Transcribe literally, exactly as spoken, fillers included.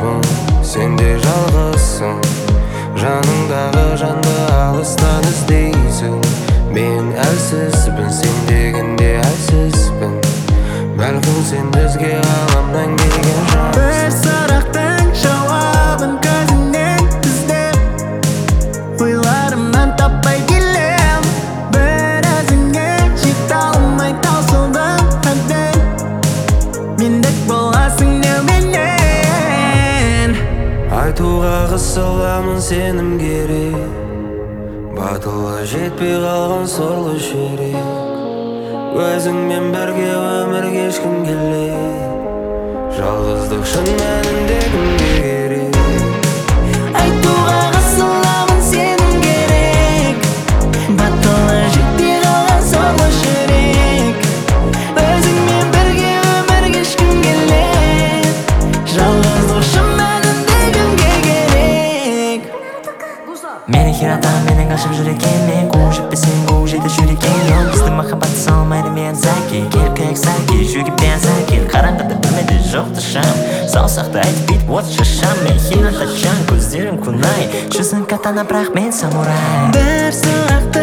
жалғызбын, сен де жалғызсың. Жаныңдағы жанды алыстан іздейсің. Мен әлсізбін, сен дегенде әлсізбін. Бәлкім сен бізге ғаламнан келген жансың. Бір сұрақтың жауабын көзіңнен іздеп, ойларымнан таппай келем. Бір өзіңе жете алмай таусылдым әбден. Мендік боласың деуменен. Айтуға қысыламын, сенім керек. Батылы жетпей қалған сорлы жүрек. Өзіңмен бірге өмір кешкім келеді. Жалғыздық шын мәнінде кімге керек? Айтуға қысыламын, сенім керек. Батылы жетпей қалған сорлы жүрек. Өзіңмен бірге өмір кешкім келеді. Жалғыздық шын мәнінде кімге керек? Мені хиратам, менің ғашық жүрекем. Мен қуып жетпесең қуып жетер жүрекем. Біздің махаббатты салмайды мен заки. Келкек заки, жүгіп бен заки. Қараңғыда білмеді жоқты шам. Саусақты айтып бүйтіп от шашам. Мен хинатачан, көздерім күнай. Жүзің катана, бірақ мен самурай. Бір сұрақты